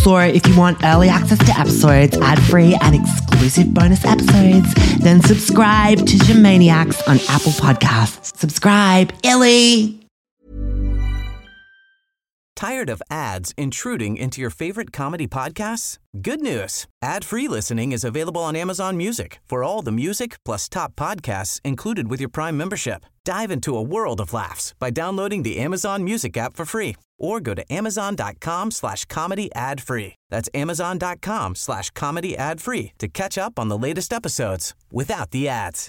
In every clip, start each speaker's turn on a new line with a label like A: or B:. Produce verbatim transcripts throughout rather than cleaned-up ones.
A: So if you want early access to episodes, ad-free and exclusive bonus episodes, then subscribe to Gymaniacs on Apple Podcasts. Subscribe, Illy!
B: Tired of ads intruding into your favorite comedy podcasts? Good news. Ad-free listening is available on Amazon Music for all the music plus top podcasts included with your Prime membership. Dive into a world of laughs by downloading the Amazon Music app for free or go to amazon.com slash comedy ad free. That's amazon.com slash comedy ad free to catch up on the latest episodes without the ads.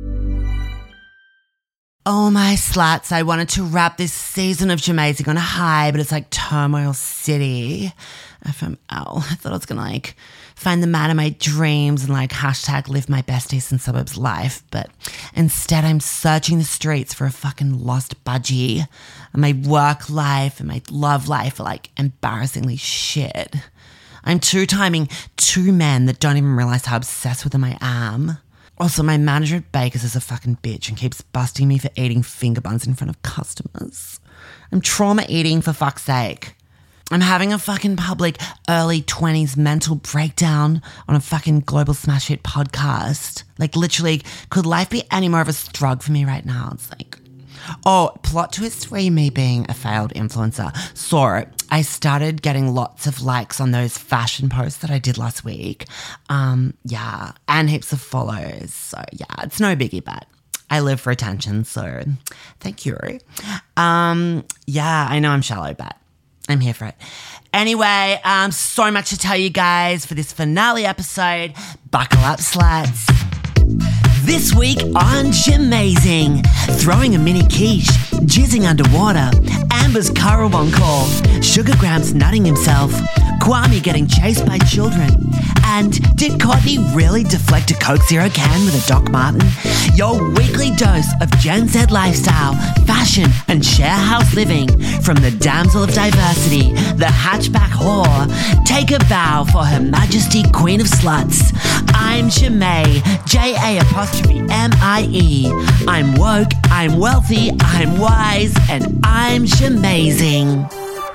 A: Oh, my sluts, I wanted to wrap this season of Jamazing on a high, but it's like Turmoil City. F M L. I thought I was going to like find the man of my dreams and like hashtag live my best Eastern Suburbs life, but instead I'm searching the streets for a fucking lost budgie. And my work life and my love life are like embarrassingly shit. I'm two-timing two men that don't even realize how obsessed with them I am. Also, my manager at Baker's is a fucking bitch and keeps busting me for eating finger buns in front of customers. I'm trauma eating for fuck's sake. I'm having a fucking public early twenties mental breakdown on a fucking Global Smash Hit podcast. Like, literally, could life be any more of a struggle for me right now? It's like, oh, plot twist for me being a failed influencer. So I started getting lots of likes on those fashion posts that I did last week. Um, yeah, and heaps of follows. So yeah, it's no biggie, but I live for attention. So thank you. Um, yeah, I know I'm shallow, but I'm here for it. Anyway, um, so much to tell you guys for this finale episode. Buckle up, sluts. This week on Gymazing, throwing a mini quiche, jizzing underwater, Amber's Currawong call, Sugar Grams nutting himself, Kwame getting chased by children, and did Courtney really deflect a Coke Zero can with a Doc Martin? Your weekly dose of Gen Z lifestyle, fashion, and share house living from the damsel of diversity, the hatchback whore. Take a bow for Her Majesty Queen of Sluts. I'm Jemay, J A apostrophe M I E. I'm woke, I'm wealthy, I'm wise, and I'm Jamazing.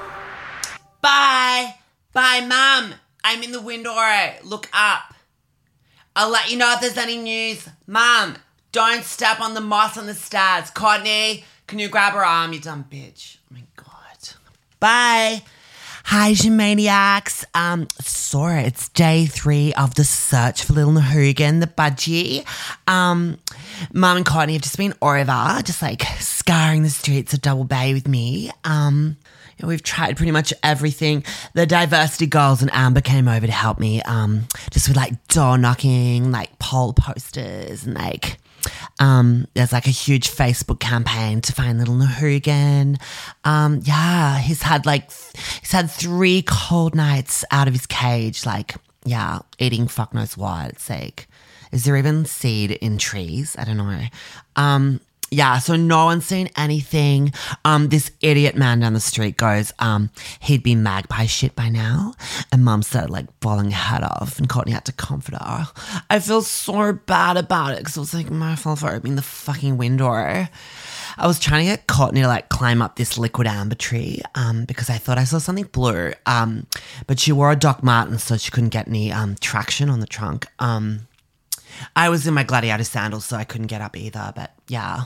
A: Bye. Bye, Mum. I'm in the window. Look up. I'll let you know if there's any news. Mum, don't step on the moss on the stairs. Courtney, can you grab her arm, you dumb bitch? Oh, my God. Bye. Hi, Gymaniacs. Um, sorry, it's day three of the search for Little Nahugan, the budgie. Um, Mum and Courtney have just been over, just like scouring the streets of Double Bay with me. Um, you know, we've tried pretty much everything. The diversity girls and Amber came over to help me, um, just with like door knocking, like poll posters, and like Um, there's like a huge Facebook campaign to find Little Nahugan. Um, yeah, he's had like, he's had three cold nights out of his cage, like, yeah, eating fuck knows what. It's like, is there even seed in trees? I don't know. Um, yeah, so no one's seen anything. Um, this idiot man down the street goes, um, he'd be magpie shit by now. And Mum started like bawling her head off and Courtney had to comfort her. I feel so bad about it because it was like my fault for opening the fucking window. I was trying to get Courtney to like climb up this liquid amber tree um, because I thought I saw something blue. Um, but she wore a Doc Marten so she couldn't get any um, traction on the trunk. Um, I was in my gladiator sandals so I couldn't get up either, but yeah.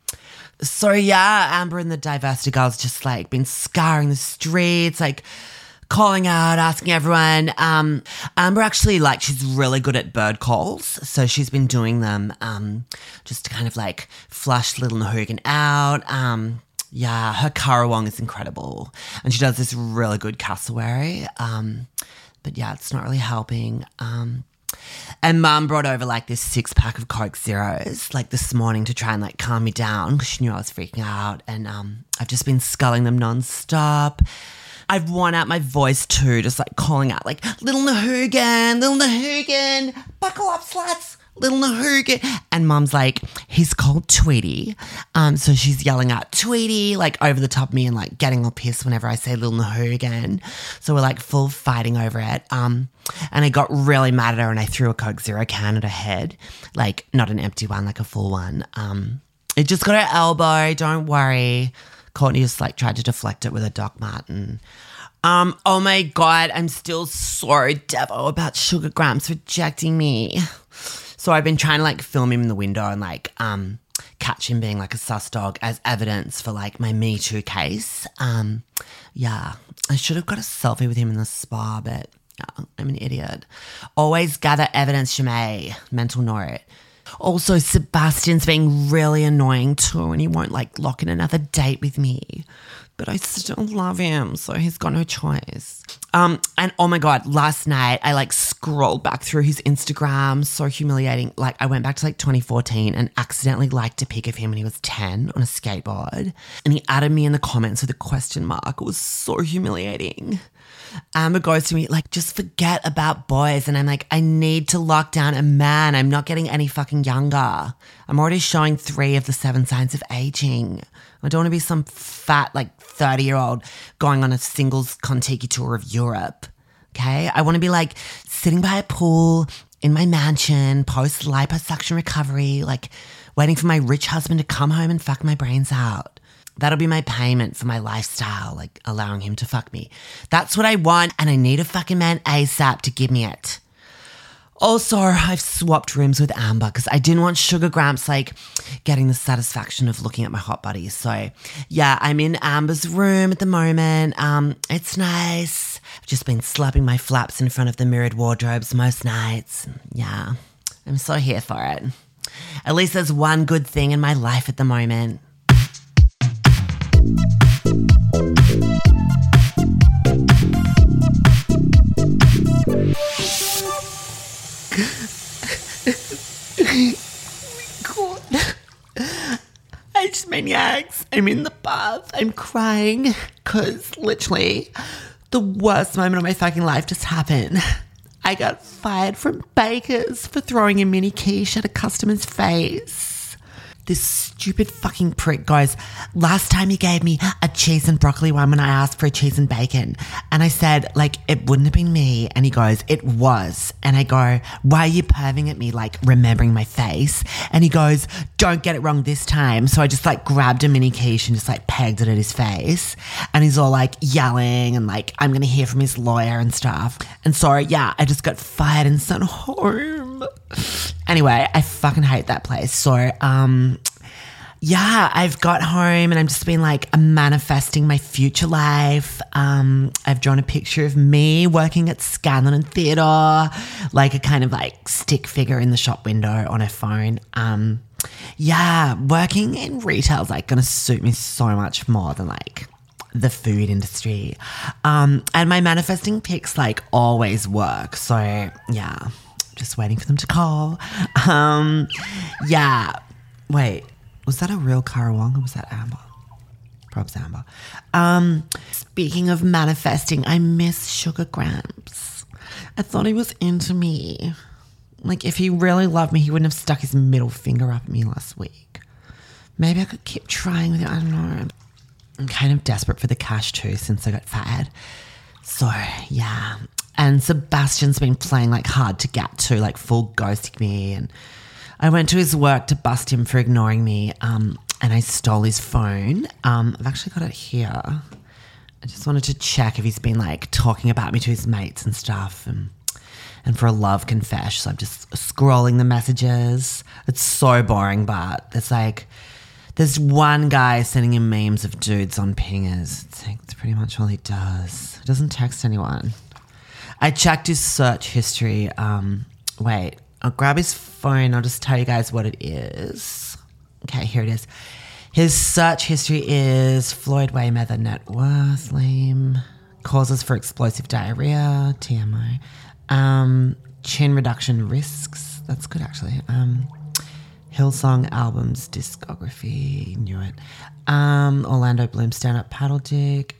A: So yeah, Amber and the diversity girls just like been scouring the streets, like calling out, asking everyone. Um, Amber actually, like, she's really good at bird calls, so she's been doing them um, just to kind of like flush Little Nahugan out. Um, yeah, her Currawong is incredible, and she does this really good cassowary. Um, but yeah, it's not really helping. Um, And Mum brought over like this six pack of Coke Zeros like this morning to try and like calm me down because she knew I was freaking out. And um, I've just been sculling them nonstop. I've worn out my voice too, just like calling out like Little Nahugan, Little Nahugan, buckle up, sluts, Little Nahugan. And Mum's like, he's called Tweety. Um, so she's yelling out Tweety like over the top of me and like getting all pissed whenever I say Little Nahugan. So we're like full fighting over it. Um, and I got really mad at her and I threw a Coke Zero can at her head. Like not an empty one, like a full one. Um, it just got her elbow, don't worry. Courtney just like tried to deflect it with a Doc Marten. Um, oh my God, I'm still so devil about Sugar Gramps rejecting me. So I've been trying to like film him in the window and like um catch him being like a sus dog as evidence for like my Me Too case. Um, yeah, I should have got a selfie with him in the spa, but yeah, I'm an idiot. Always gather evidence, you may. Mental note. Also, Sebastian's being really annoying too, and he won't like lock in another date with me. But I still love him, so he's got no choice. Um, and oh my God, last night I like scrolled back through his Instagram, so humiliating. Like I went back to like twenty fourteen and accidentally liked a pic of him when he was ten on a skateboard. And he added me in the comments with a question mark. It was so humiliating. Amber goes to me like, just forget about boys. And I'm like, I need to lock down a man. I'm not getting any fucking younger. I'm already showing three of the seven signs of aging. I don't want to be some fat, like thirty-year-old going on a singles Kontiki tour of Europe, okay? I want to be like sitting by a pool in my mansion, post-liposuction recovery, like waiting for my rich husband to come home and fuck my brains out. That'll be my payment for my lifestyle, like allowing him to fuck me. That's what I want, and I need a fucking man ASAP to give me it. Also, I've swapped rooms with Amber because I didn't want Sugar Gramps like getting the satisfaction of looking at my hot body. So yeah, I'm in Amber's room at the moment. Um, it's nice. I've just been slapping my flaps in front of the mirrored wardrobes most nights. Yeah, I'm so here for it. At least there's one good thing in my life at the moment. God. I just maniacs. I'm in the bath. I'm crying because literally the worst moment of my fucking life just happened. I got fired from Baker's for throwing a mini quiche at a customer's face. This stupid fucking prick goes, last time you gave me a cheese and broccoli one when I asked for a cheese and bacon. And I said, like, it wouldn't have been me. And he goes, it was. And I go, why are you perving at me, like, remembering my face? And he goes, don't get it wrong this time. So I just, like, grabbed a mini quiche and just, like, pegged it at his face. And he's all, like, yelling and, like, I'm going to hear from his lawyer and stuff. And so, yeah, I just got fired and sent home. Anyway, I fucking hate that place. So, um, yeah, I've got home and I'm just been like manifesting my future life. Um, I've drawn a picture of me working at Scanlon and Theatre, like a kind of like stick figure in the shop window on her phone. Um, yeah, working in retail is like going to suit me so much more than like the food industry. Um, and my manifesting pics like always work. So yeah. Just waiting for them to call. Um, yeah. Wait, was that a real Karawong or was that Amber? Probs Amber. Um, speaking of manifesting, I miss Sugar Gramps. I thought he was into me. Like, if he really loved me, he wouldn't have stuck his middle finger up at me last week. Maybe I could keep trying with it. I don't know. I'm kind of desperate for the cash too since I got fired. So, yeah. And Sebastian's been playing like hard to get to, like full ghosting me. And I went to his work to bust him for ignoring me. Um, and I stole his phone. Um, I've actually got it here. I just wanted to check if he's been like talking about me to his mates and stuff. And, and for a love confession, so I'm just scrolling the messages. It's so boring, but there's like, there's one guy sending him memes of dudes on pingers. It's, like, it's pretty much all he does. He doesn't text anyone. I checked his search history. Um, wait, I'll grab his phone. I'll just tell you guys what it is. Okay, here it is. His search history is Floyd Mayweather net worth, lame, causes for explosive diarrhea, T M I, um, chin reduction risks. That's good, actually. Um, Hillsong albums, discography, knew it. Um, Orlando Bloom stand-up paddle dick.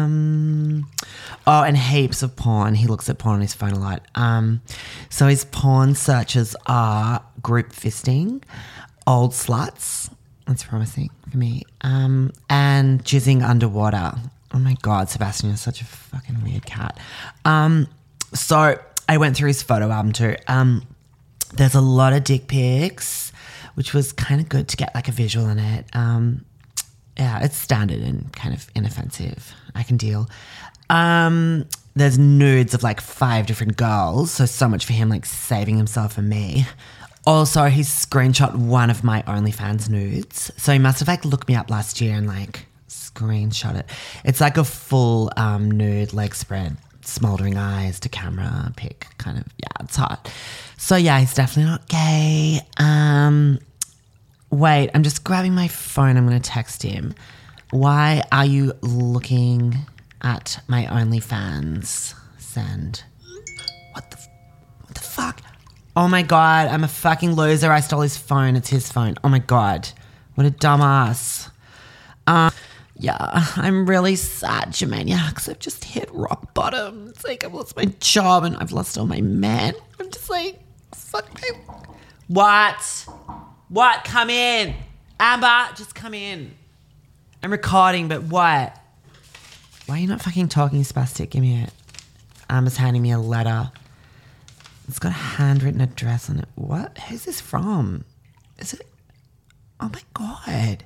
A: Um, oh, and heaps of porn. He looks at porn on his phone a lot. Um, so his porn searches are group fisting, old sluts. That's promising for me. Um, and jizzing underwater. Oh my God, Sebastian, you're such a fucking weird cat. Um, so I went through his photo album too. Um, there's a lot of dick pics, which was kind of good to get like a visual in it. Um, yeah, it's standard and kind of inoffensive. I can deal. Um, there's nudes of like five different girls. So, so much for him like saving himself and me. Also, he screenshot one of my OnlyFans nudes. So he must have like looked me up last year and like screenshot it. It's like a full um, nude leg spread, smoldering eyes to camera pic kind of. Yeah, it's hot. So yeah, he's definitely not gay. Um, wait, I'm just grabbing my phone. I'm going to text him. Why are you looking at my OnlyFans? Send. What the, what the fuck? Oh my God, I'm a fucking loser. I stole his phone. It's his phone. Oh my God. What a dumbass. Um, yeah, I'm really sad, Germania, because I've just hit rock bottom. It's like I've lost my job and I've lost all my men. I'm just like, fuck me. What? What? Come in. Amber, just come in. I'm recording, but what? Why are you not fucking talking, spastic? Give me it. Amber's handing me a letter. It's got a handwritten address on it. What? Who's this from? Is it? Oh my God.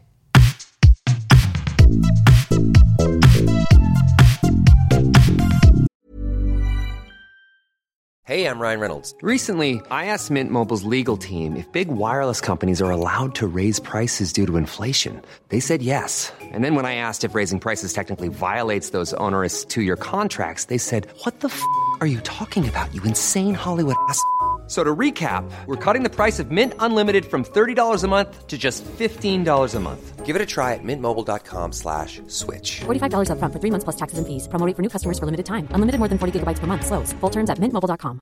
C: Hey, I'm Ryan Reynolds. Recently, I asked Mint Mobile's legal team if big wireless companies are allowed to raise prices due to inflation. They said yes. And then when I asked if raising prices technically violates those onerous two-year contracts, they said, what the f*** are you talking about, you insane Hollywood ass f- So to recap, we're cutting the price of Mint Unlimited from thirty dollars a month to just fifteen dollars a month. Give it a try at mintmobile.com slash switch.
D: forty-five dollars up front for three months plus taxes and fees. Promo rate for new customers for limited time. Unlimited more than forty gigabytes per month. Slows full terms at mint mobile dot com.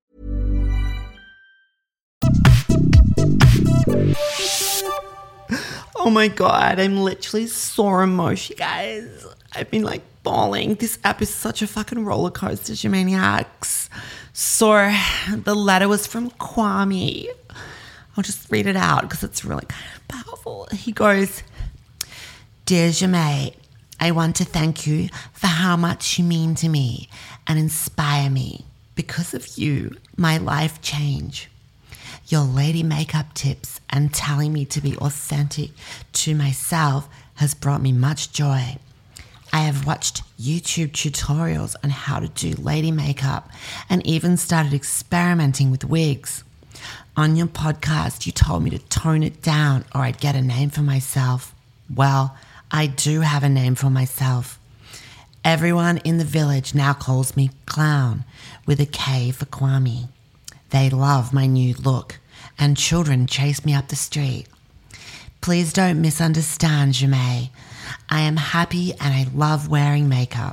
A: Oh my God, I'm literally so emotional, guys. I've been like bawling. This app is such a fucking roller coaster, you maniacs. So the letter was from Kwame. I'll just read it out because it's really kind of powerful. He goes, Dear Jemay, I want to thank you for how much you mean to me and inspire me. Because of you, my life changed. Your lady makeup tips and telling me to be authentic to myself has brought me much joy. I have watched YouTube tutorials on how to do lady makeup and even started experimenting with wigs. On your podcast, you told me to tone it down or I'd get a name for myself. Well, I do have a name for myself. Everyone in the village now calls me Clown with a K for Kwame. They love my new look and children chase me up the street. Please don't misunderstand, Jemay. I am happy and I love wearing makeup.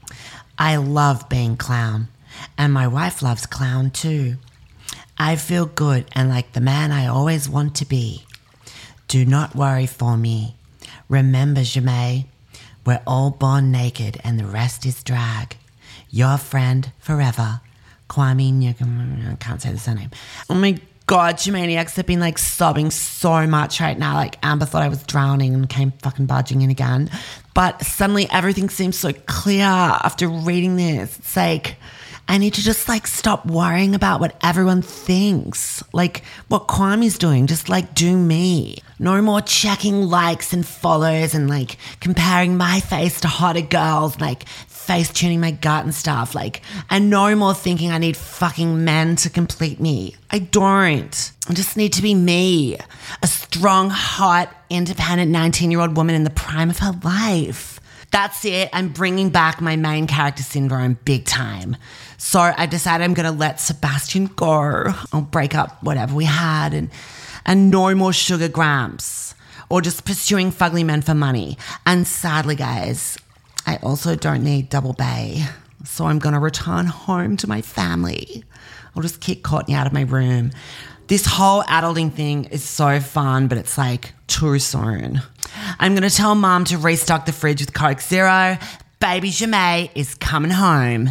A: I love being Clown, and my wife loves Clown too. I feel good and like the man I always want to be. Do not worry for me. Remember, Jemay, we're all born naked and the rest is drag. Your friend forever, Kwame Nugent. I can't say the surname. Oh my God, Germaniacs have been like sobbing so much right now. Like Amber thought I was drowning and came fucking barging in again. But suddenly everything seems so clear after reading this. It's like, I need to just like stop worrying about what everyone thinks. Like what Kwame's doing, just like do me. No more checking likes and follows and like comparing my face to hotter girls, like face tuning my gut and stuff. Like, and no more thinking I need fucking men to complete me. I don't. I just need to be me. A strong, hot, independent nineteen-year-old woman in the prime of her life. That's it. I'm bringing back my main character syndrome big time. So I decided I'm going to let Sebastian go. I'll break up whatever we had and, and no more sugar gramps or just pursuing fugly men for money. And sadly, guys, I also don't need double bay. So I'm going to return home to my family. I'll just kick Courtney out of my room. This whole adulting thing is so fun, but it's like too soon. I'm going to tell Mom to restock the fridge with Coke Zero. Baby Jemay is coming home.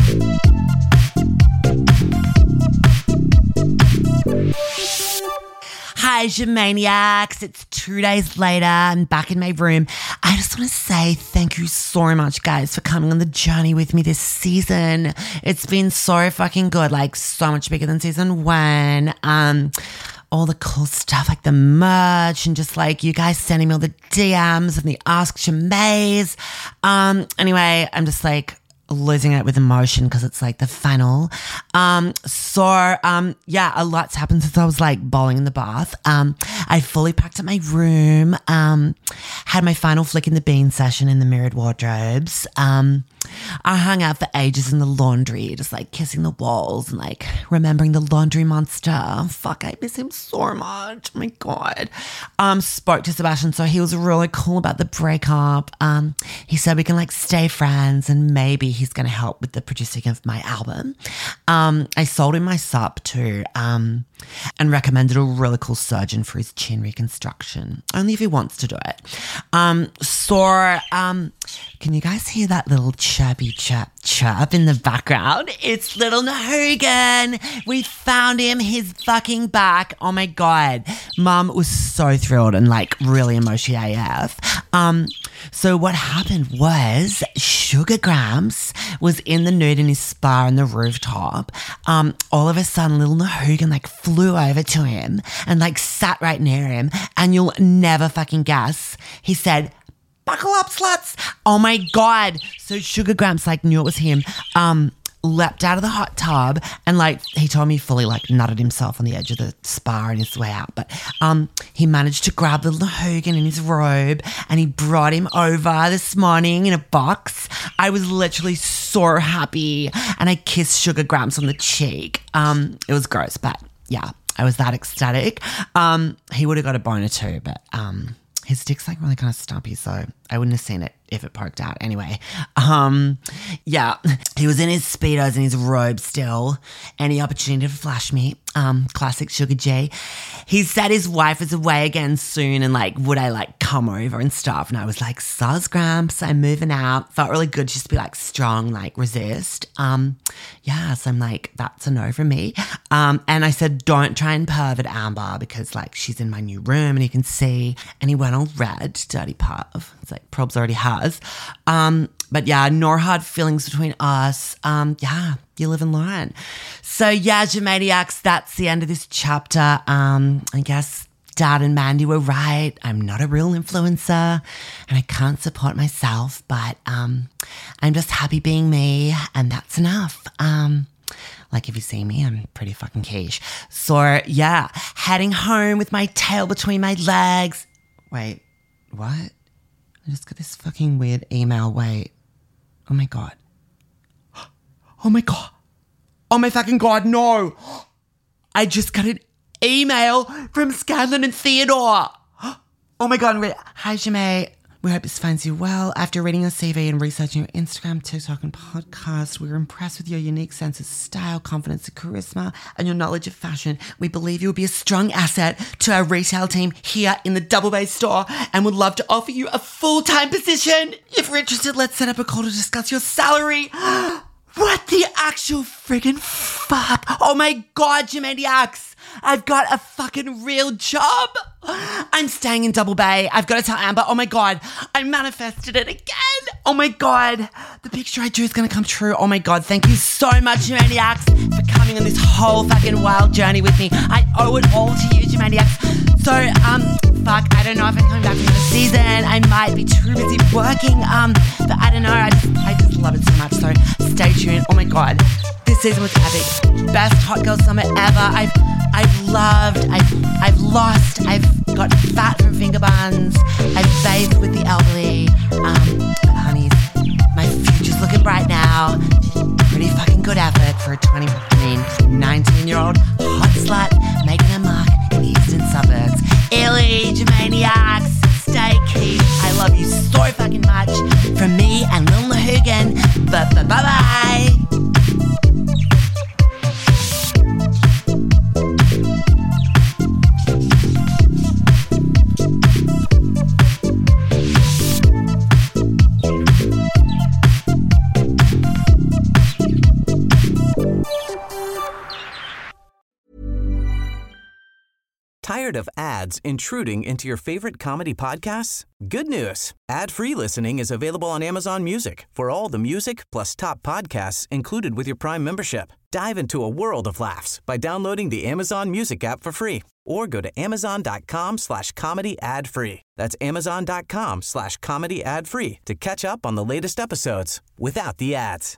A: Hi Hi, Gemaniacs. It's two days later. I'm back in my room. I just want to say thank you so much, guys, for coming on the journey with me this season. It's been so fucking good, like so much bigger than season one. Um, all the cool stuff like the merch and just like you guys sending me all the D Ms and the Ask Jamays. Um, anyway, I'm just like losing it with emotion because it's like the final. Um, so, um, yeah, a lot's happened since I was like bowling in the bath. Um, I fully packed up my room, um, had my final flick in the bean session in the mirrored wardrobes. Um, I hung out for ages in the laundry, just like kissing the walls and like remembering the laundry monster. Fuck, I miss him so much. Oh my God. Um, spoke to Sebastian, so he was really cool about the breakup. Um, he said we can like stay friends and maybe he's going to help with the producing of my album. Um, I sold him my sup too, um, and recommended a really cool surgeon for his chin reconstruction, only if he wants to do it. Um, so, um, can you guys hear that little chirpy chirp chirp in the background? It's little Nahugan. We found him. He's fucking back. Oh my God. Mum was so thrilled and like really emotional A F. Um, so what happened was Sugar Grams was in the nude in his spa on the rooftop. Um, all of a sudden little Nahugan like flew over to him and like sat right near him, and you'll never fucking guess. He said, "Buckle up, sluts." Oh my God. So Sugar Grams like knew it was him, um, leapt out of the hot tub and like, he told me fully like nutted himself on the edge of the spa on his way out. But um, he managed to grab little Hogan in his robe and he brought him over this morning in a box. I was literally so happy and I kissed Sugar Grams on the cheek. Um, it was gross, but yeah, I was that ecstatic. Um, he would have got a boner too, but um, his dick's like really kind of stumpy, so I wouldn't have seen it if it poked out. Anyway, um, yeah, he was in his Speedos and his robe still. Any opportunity to flash me. Um, classic Sugar J. He said his wife was away again soon and like, would I like come over and stuff? And I was like, "Sus, Gramps, I'm moving out." Felt really good just to be like strong, like resist. Um, yeah, so I'm like, that's a no from me. Um, and I said, don't try and pervert Amber because like she's in my new room and you can see. And he went all red, dirty perv. It's like probs already has. Um, but yeah, no hard feelings between us. Um, yeah, you live and learn. So yeah, Gemaniacs, that's the end of this chapter. Um, I guess Dad and Mandy were right. I'm not a real influencer and I can't support myself, but um, I'm just happy being me and that's enough. Um, Like if you see me, I'm pretty fucking quiche. So yeah, heading home with my tail between my legs. Wait, what? I just got this fucking weird email. Wait. Oh my God. Oh my God. Oh my fucking God, no. I just got an email from Scanlon and Theodore. Oh my God. Wait. Hi, Jamae. We hope this finds you well. After reading your C V and researching your Instagram, TikTok, and podcast, we were impressed with your unique sense of style, confidence, and charisma, and your knowledge of fashion. We believe you will be a strong asset to our retail team here in the Double Bay store and would love to offer you a full-time position. If you're interested, let's set up a call to discuss your salary. What the actual friggin' fuck? Oh my God, Gemaniacs. I've got a fucking real job. I'm staying in Double Bay. I've got to tell Amber. Oh my God, I manifested it again. Oh my God, the picture I drew is going to come true. Oh my God, thank you so much, Gemaniacs, for coming on this whole fucking wild journey with me. I owe it all to you, Gemaniacs. So, um, fuck, I don't know if I'm coming back for another season. I might be too busy working, um, but I don't know. I just, I just love it so much. So stay tuned. Oh my God, this season was epic. Best hot girl summer ever. I've, I've loved. I've, I've lost. I've got fat from finger buns. I've bathed with the elderly. Um, but honeys, my future's looking bright now. Pretty fucking good effort for a twenty, I mean, nineteen-year-old hot slut making a mark in the eastern suburbs. Illy, Gemaniacs, stay key. I love you so fucking much. From me and Lil Nahugan. Bye-bye-bye.
B: Tired of ads intruding into your favorite comedy podcasts? Good news. Ad-free listening is available on Amazon Music for all the music plus top podcasts included with your Prime membership. Dive into a world of laughs by downloading the Amazon Music app for free or go to amazon.com slash comedy ad free. That's amazon.com slash comedy ad free to catch up on the latest episodes without the ads.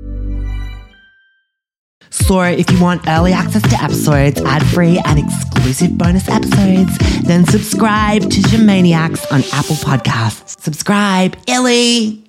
A: So if you want early access to episodes, ad-free and exclusive bonus episodes, then subscribe to Shamaniacs on Apple Podcasts. Subscribe, Illy!